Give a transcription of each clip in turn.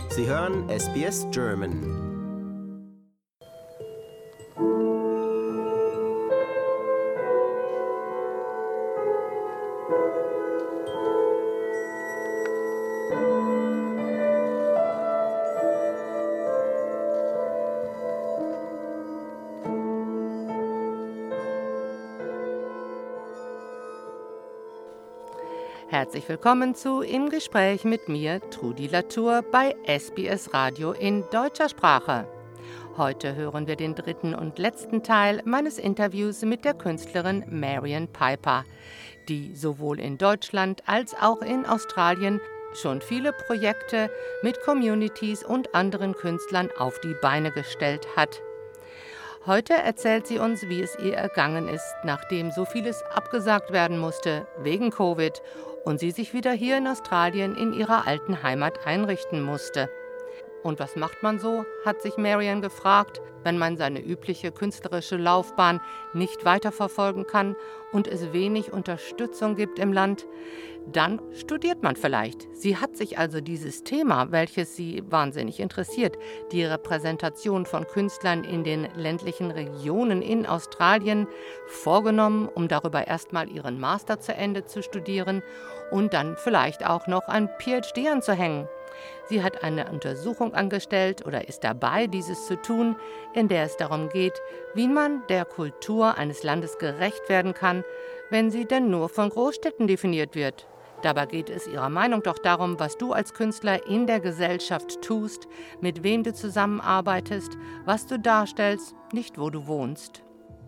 Sie hören SBS German. Herzlich willkommen zu Im Gespräch mit mir, Trudi Latour, bei SBS Radio in deutscher Sprache. Heute hören wir den dritten und letzten Teil meines Interviews mit der Künstlerin Marian Piper, die sowohl in Deutschland als auch in Australien schon viele Projekte mit Communities und anderen Künstlern auf die Beine gestellt hat. Heute erzählt sie uns, wie es ihr ergangen ist, nachdem so vieles abgesagt werden musste wegen Covid und sie sich wieder hier in Australien in ihrer alten Heimat einrichten musste. Und was macht man so, hat sich Marian gefragt, wenn man seine übliche künstlerische Laufbahn nicht weiterverfolgen kann und es wenig Unterstützung gibt im Land? Dann studiert man vielleicht. Sie hat sich also dieses Thema, welches sie wahnsinnig interessiert, die Repräsentation von Künstlern in den ländlichen Regionen in Australien, vorgenommen, um darüber erstmal ihren Master zu Ende zu studieren und dann vielleicht auch noch ein PhD anzuhängen. Sie hat eine Untersuchung angestellt oder ist dabei, dieses zu tun, in der es darum geht, wie man der Kultur eines Landes gerecht werden kann, wenn sie denn nur von Großstädten definiert wird. Dabei geht es ihrer Meinung doch darum, was du als Künstler in der Gesellschaft tust, mit wem du zusammenarbeitest, was du darstellst, nicht wo du wohnst.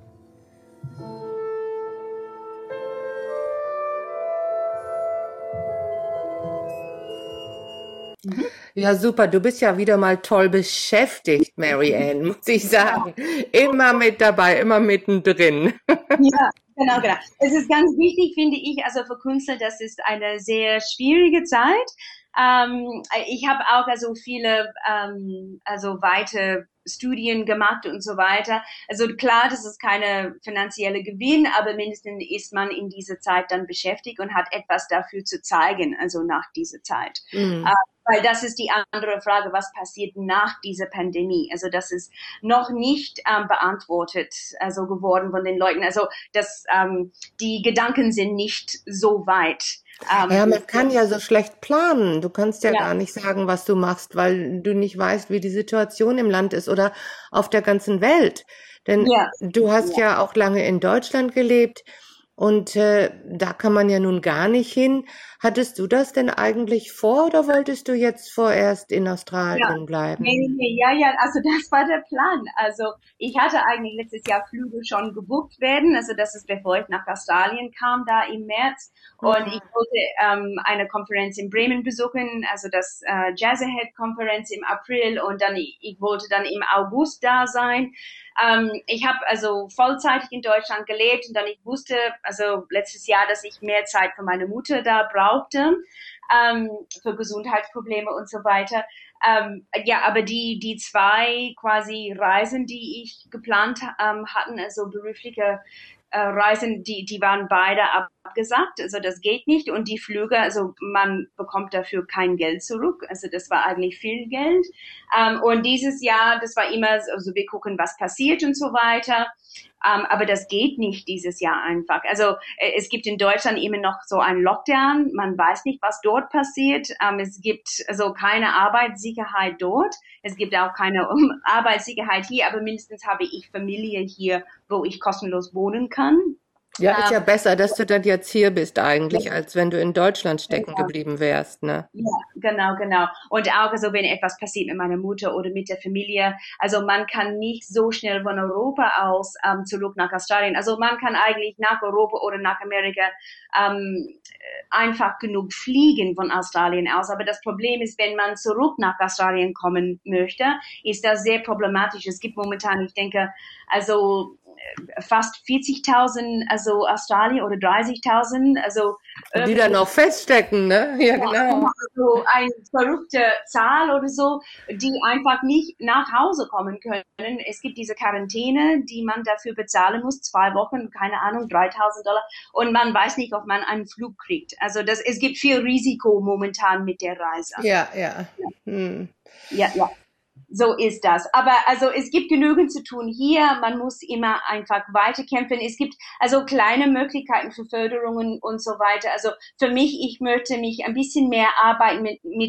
Ja, super. Du bist ja wieder mal toll beschäftigt, Marianne, muss ich sagen. Immer mit dabei, immer mittendrin. Ja, genau. Es ist ganz wichtig, finde ich, also für Künstler, das ist eine sehr schwierige Zeit. Ich habe auch also viele weite Studien gemacht und so weiter. Also klar, das ist keine finanzielle Gewinn, aber mindestens ist man in dieser Zeit dann beschäftigt und hat etwas dafür zu zeigen, also nach dieser Zeit. Weil das ist die andere Frage, was passiert nach dieser Pandemie? Also das ist noch nicht beantwortet, also geworden von den Leuten. Also die Gedanken sind nicht so weit. Ja, man kann ja so schlecht planen. Du kannst ja gar nicht sagen, was du machst, weil du nicht weißt, wie die Situation im Land ist oder auf der ganzen Welt. Denn du hast ja auch lange in Deutschland gelebt und da kann man ja nun gar nicht hin. Hattest du das denn eigentlich vor oder wolltest du jetzt vorerst in Australien bleiben? Ja, also das war der Plan. Also ich hatte eigentlich letztes Jahr Flüge schon gebucht werden, also das ist bevor ich nach Australien kam, da im März. Und ich wollte eine Konferenz in Bremen besuchen, also das Jazz Ahead-Konferenz im April und dann ich wollte dann im August da sein. Ich habe also vollzeitig in Deutschland gelebt und dann ich wusste, also letztes Jahr, dass ich mehr Zeit für meine Mutter da brauchte, für Gesundheitsprobleme und so weiter. Aber die zwei quasi Reisen, die ich geplant hatten, also berufliche Reisen, die waren beide abgesagt, also das geht nicht und die Flüge, also man bekommt dafür kein Geld zurück, also das war eigentlich viel Geld und dieses Jahr, das war immer, also wir gucken, was passiert und so weiter, aber das geht nicht dieses Jahr einfach. Also es gibt in Deutschland immer noch so einen Lockdown, man weiß nicht, was dort passiert, es gibt also keine Arbeitssicherheit dort, es gibt auch keine Arbeitssicherheit hier, aber mindestens habe ich Familie hier, wo ich kostenlos wohnen kann. Ja, ist ja besser, dass du dann jetzt hier bist eigentlich, als wenn du in Deutschland stecken geblieben wärst, ne? Ja, genau. Und auch, also wenn etwas passiert mit meiner Mutter oder mit der Familie, also man kann nicht so schnell von Europa aus zurück nach Australien. Also man kann eigentlich nach Europa oder nach Amerika einfach genug fliegen von Australien aus. Aber das Problem ist, wenn man zurück nach Australien kommen möchte, ist das sehr problematisch. Es gibt momentan, ich denke, also fast 40.000, also Australier oder 30.000, also die da noch feststecken, ne? Ja, genau. Also eine verrückte Zahl oder so, die einfach nicht nach Hause kommen können. Es gibt diese Quarantäne, die man dafür bezahlen muss, 2 Wochen, keine Ahnung, $3.000 und man weiß nicht, ob man einen Flug kriegt. Also es gibt viel Risiko momentan mit der Reise. Ja. Ja. So ist das. Aber also es gibt genügend zu tun hier. Man muss immer einfach weiterkämpfen. Es gibt also kleine Möglichkeiten für Förderungen und so weiter. Also für mich, ich möchte mich ein bisschen mehr arbeiten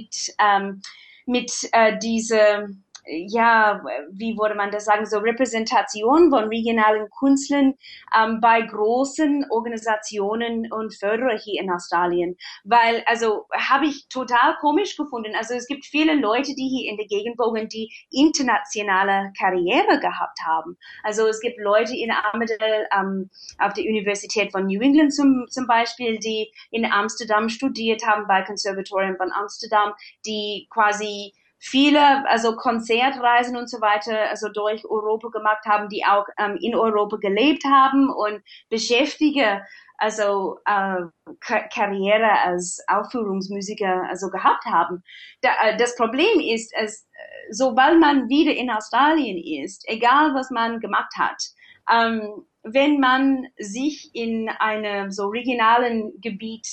mit diese, ja, wie würde man das sagen, so Repräsentation von regionalen Künstlern bei großen Organisationen und Förderer hier in Australien. Weil, also, habe ich total komisch gefunden. Also, es gibt viele Leute, die hier in der Gegend wohnen, die internationale Karriere gehabt haben. Also, es gibt Leute in Armidale, auf der Universität von New England zum Beispiel, die in Amsterdam studiert haben, bei Conservatorium von Amsterdam, die quasi viele, also Konzertreisen und so weiter, also durch Europa gemacht haben, die auch in Europa gelebt haben und Beschäftigte, also Karriere als Aufführungsmusiker also gehabt haben. Das Problem ist, sobald man wieder in Australien ist, egal was man gemacht hat, wenn man sich in einem so regionalen Gebiet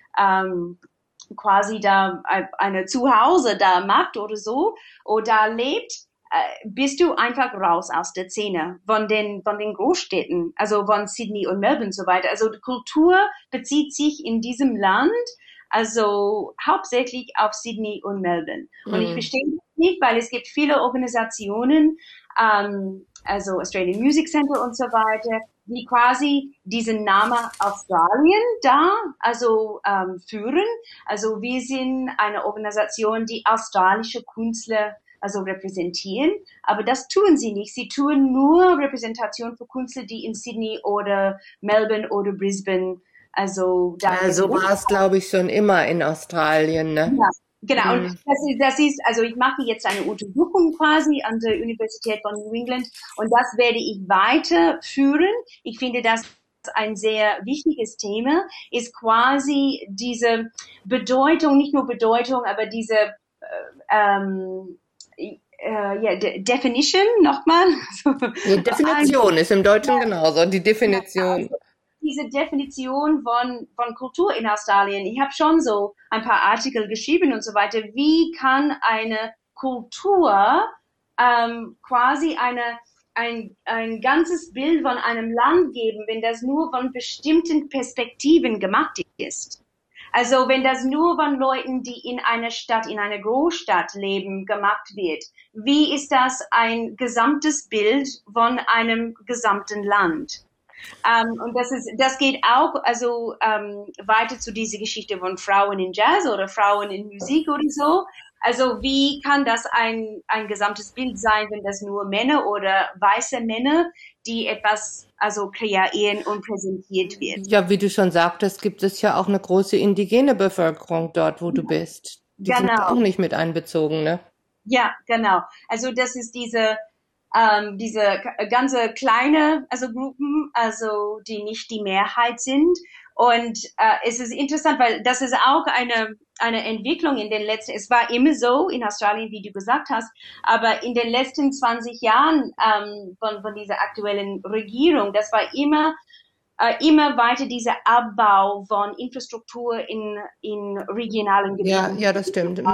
quasi da eine Zuhause da macht oder so oder lebt, bist du einfach raus aus der Szene von den Großstädten, also von Sydney und Melbourne und so weiter. Also die Kultur bezieht sich in diesem Land also hauptsächlich auf Sydney und Melbourne. Und ich verstehe das nicht, weil es gibt viele Organisationen, also Australian Music Center und so weiter, die quasi diesen Namen Australien da also führen. Also wir sind eine Organisation, die australische Künstler also repräsentieren, aber das tun sie nicht. Sie tun nur Repräsentation für Künstler, die in Sydney oder Melbourne oder Brisbane also da. Ja, so war es, glaube ich, schon immer in Australien, ne? Ja. Genau, und das ist, also ich mache jetzt eine Untersuchung quasi an der Universität von New England und das werde ich weiterführen. Ich finde das ein sehr wichtiges Thema, ist quasi diese Bedeutung, nicht nur Bedeutung, aber diese Definition nochmal. Die Definition ist im Deutschen genauso, die Definition. Also, diese Definition von Kultur in Australien. Ich habe schon so ein paar Artikel geschrieben und so weiter. Wie kann eine Kultur quasi ein ganzes Bild von einem Land geben, wenn das nur von bestimmten Perspektiven gemacht ist? Also wenn das nur von Leuten, die in einer Stadt, in einer Großstadt leben, gemacht wird, wie ist das ein gesamtes Bild von einem gesamten Land? Und das geht auch also weiter zu dieser Geschichte von Frauen in Jazz oder Frauen in Musik oder so. Also wie kann das ein gesamtes Bild sein, wenn das nur Männer oder weiße Männer, die etwas also kreieren und präsentiert wird? Ja, wie du schon sagtest, gibt es ja auch eine große indigene Bevölkerung dort, wo du bist. Die sind auch nicht mit einbezogen, ne? Ja, genau. Also das ist diese ganze kleine, also Gruppen, also die nicht die Mehrheit sind. Und es ist interessant, weil das ist auch eine Entwicklung in den letzten, es war immer so in Australien, wie du gesagt hast, aber in den letzten 20 Jahren von dieser aktuellen Regierung, das war immer weiter dieser Abbau von Infrastruktur in regionalen Gebieten. Ja, das stimmt.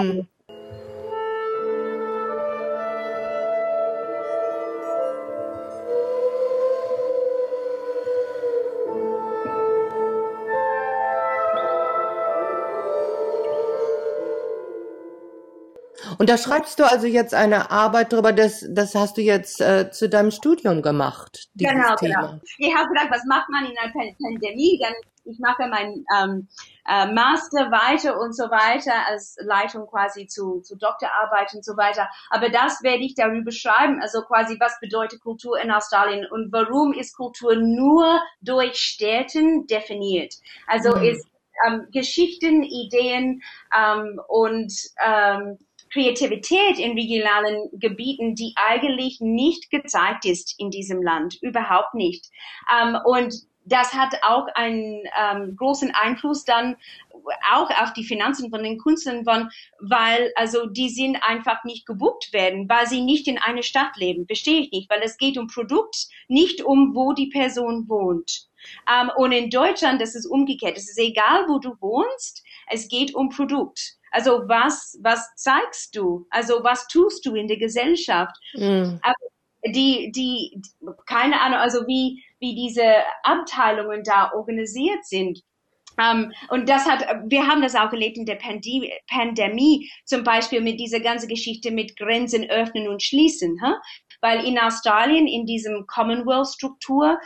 Und da schreibst du also jetzt eine Arbeit drüber, das hast du jetzt zu deinem Studium gemacht, dieses Thema. Ich habe gedacht, was macht man in einer Pandemie? Dann ich mache mein Master weiter und so weiter als Leitung quasi zu Doktorarbeit und so weiter. Aber das werde ich darüber schreiben, also quasi was bedeutet Kultur in Australien und warum ist Kultur nur durch Städten definiert? Also ist Geschichten, Ideen und Kreativität in regionalen Gebieten, die eigentlich nicht gezeigt ist in diesem Land, überhaupt nicht. Und das hat auch einen großen Einfluss dann auch auf die Finanzen von den Künstlern, weil also die sind einfach nicht gebucht werden, weil sie nicht in einer Stadt leben. Verstehe ich nicht, weil es geht um Produkt, nicht um wo die Person wohnt. Und in Deutschland, das ist umgekehrt. Es ist egal, wo du wohnst, es geht um Produkt. Also was zeigst du? Also was tust du in der Gesellschaft? Aber keine Ahnung, also wie diese Abteilungen da organisiert sind. Und wir haben das auch erlebt in der Pandemie, zum Beispiel mit dieser ganzen Geschichte mit Grenzen öffnen und schließen, weil in Australien in diesem Commonwealth-Struktur,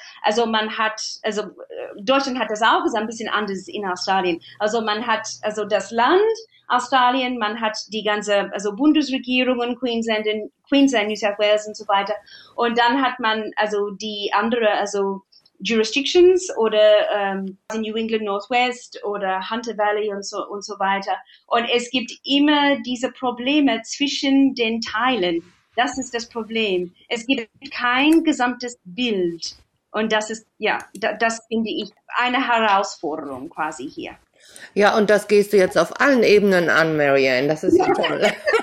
Deutschland hat das auch, ist ein bisschen anders in Australien. Also man hat das Land Australien, man hat die ganze, Bundesregierungen, Queensland, New South Wales und so weiter. Und dann hat man die andere, Jurisdictions oder New England Northwest oder Hunter Valley und so weiter. Und es gibt immer diese Probleme zwischen den Teilen. Das ist das Problem. Es gibt kein gesamtes Bild. Und das ist, das finde ich eine Herausforderung quasi hier. Ja, und das gehst du jetzt auf allen Ebenen an, Marianne. Das ist ja toll.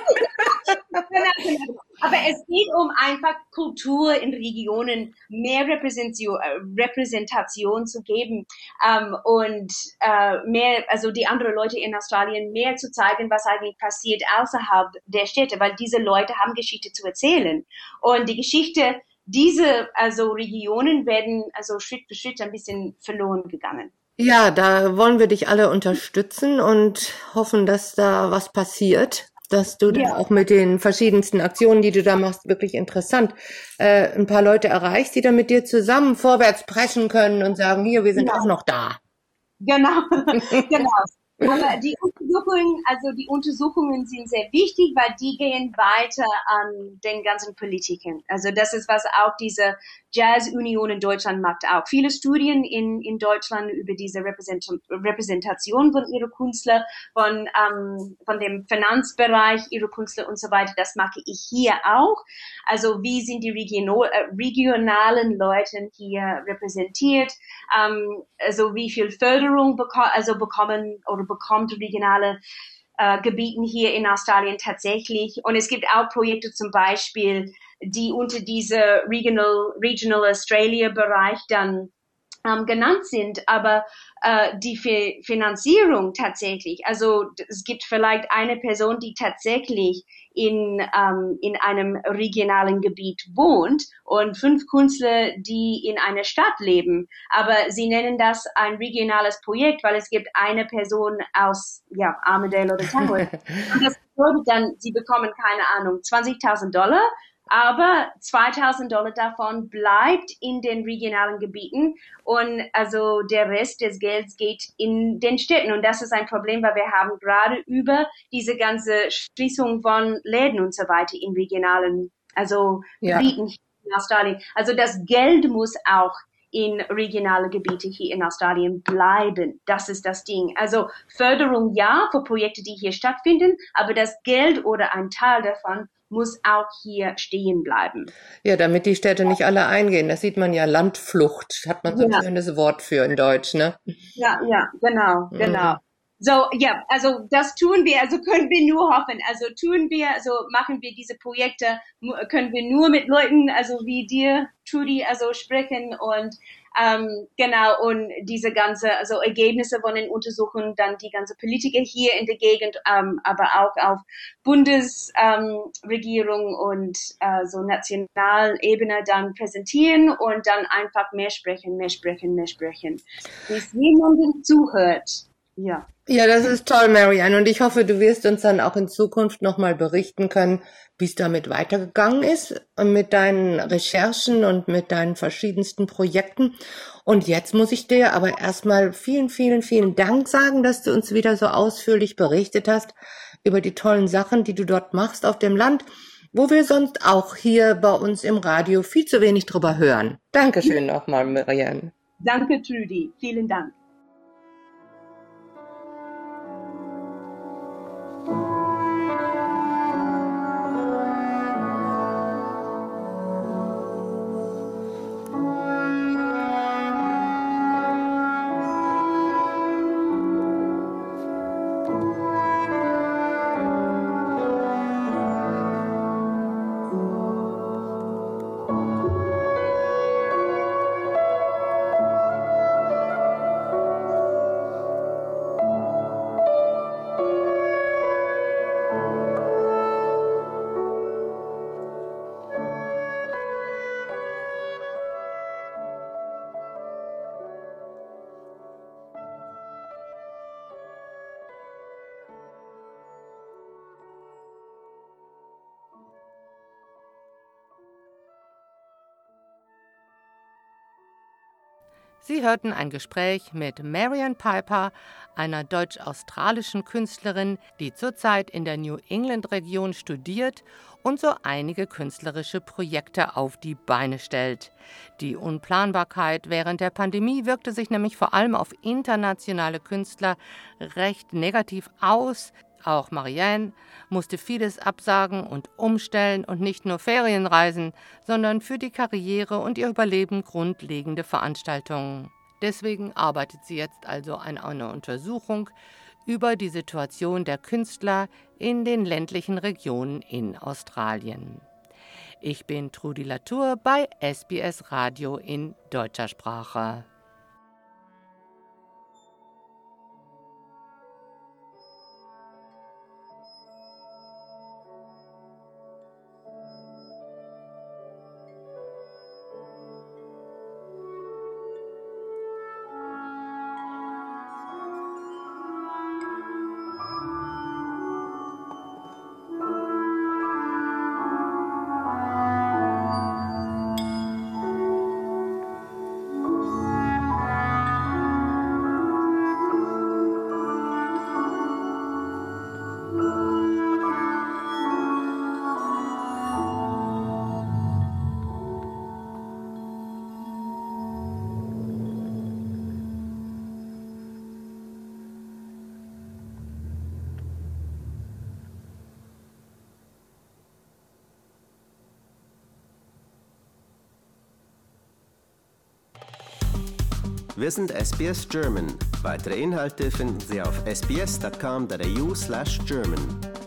Genau. Aber es geht um einfach Kultur in Regionen mehr Repräsentation zu geben und mehr, die anderen Leute in Australien mehr zu zeigen, was eigentlich passiert außerhalb der Städte, weil diese Leute haben Geschichte zu erzählen. Und die Geschichte, diese Regionen werden Schritt für Schritt ein bisschen verloren gegangen. Ja, da wollen wir dich alle unterstützen und hoffen, dass da was passiert. Dass du da auch mit den verschiedensten Aktionen, die du da machst, wirklich interessant, ein paar Leute erreichst, die dann mit dir zusammen vorwärts preschen können und sagen, hier, wir sind auch noch da. Genau. Aber die Untersuchungen sind sehr wichtig, weil die gehen weiter an den ganzen Politikern. Also das ist, was auch diese Jazz-Union in Deutschland macht auch. Viele Studien in Deutschland über diese Repräsentation von ihren Künstlern, von dem Finanzbereich ihrer Künstler und so weiter. Das mache ich hier auch. Also wie sind die regionalen Leute hier repräsentiert? Wie viel Förderung bekommt regionale Gebieten hier in Australien tatsächlich. Und es gibt auch Projekte zum Beispiel, die unter diese Regional Australia Bereich dann genannt sind, aber die Finanzierung tatsächlich, es gibt vielleicht eine Person, die tatsächlich in einem regionalen Gebiet wohnt und 5 Künstler, die in einer Stadt leben, aber sie nennen das ein regionales Projekt, weil es gibt eine Person aus Armidale oder Tamworth und das bedeutet dann, sie bekommen, keine Ahnung, $20,000, aber $2,000 davon bleibt in den regionalen Gebieten und der Rest des Geldes geht in den Städten. Und das ist ein Problem, weil wir haben gerade über diese ganze Schließung von Läden und so weiter in regionalen, Gebieten hier in Australien. Also das Geld muss auch in regionale Gebiete hier in Australien bleiben. Das ist das Ding. Also Förderung für Projekte, die hier stattfinden, aber das Geld oder ein Teil davon muss auch hier stehen bleiben. Ja, damit die Städte nicht alle eingehen. Das sieht man ja, Landflucht, hat man so ein schönes Wort für in Deutsch, ne? Ja, genau. So, das tun wir, können wir nur hoffen. Machen wir diese Projekte, können wir nur mit Leuten, wie dir, Trudy, sprechen und und diese ganze, Ergebnisse von den Untersuchungen, dann die ganze Politiker hier in der Gegend, aber auch auf Bundesregierung und Nationalebene dann präsentieren und dann einfach mehr sprechen. Bis jemandem zuhört. Ja. Ja, das ist toll, Marianne. Und ich hoffe, du wirst uns dann auch in Zukunft nochmal berichten können, wie es damit weitergegangen ist mit deinen Recherchen und mit deinen verschiedensten Projekten. Und jetzt muss ich dir aber erstmal vielen, vielen, vielen Dank sagen, dass du uns wieder so ausführlich berichtet hast über die tollen Sachen, die du dort machst auf dem Land, wo wir sonst auch hier bei uns im Radio viel zu wenig drüber hören. Dankeschön nochmal, Marianne. Danke, Trudy. Vielen Dank. Sie hörten ein Gespräch mit Marian Piper, einer deutsch-australischen Künstlerin, die zurzeit in der New England-Region studiert und so einige künstlerische Projekte auf die Beine stellt. Die Unplanbarkeit während der Pandemie wirkte sich nämlich vor allem auf internationale Künstler recht negativ aus. Auch Marianne musste vieles absagen und umstellen und nicht nur Ferienreisen, sondern für die Karriere und ihr Überleben grundlegende Veranstaltungen. Deswegen arbeitet sie jetzt also an einer Untersuchung über die Situation der Künstler in den ländlichen Regionen in Australien. Ich bin Trudi Latour bei SBS Radio in deutscher Sprache. Wir sind SBS German. Weitere Inhalte finden Sie auf sbs.com.au/German.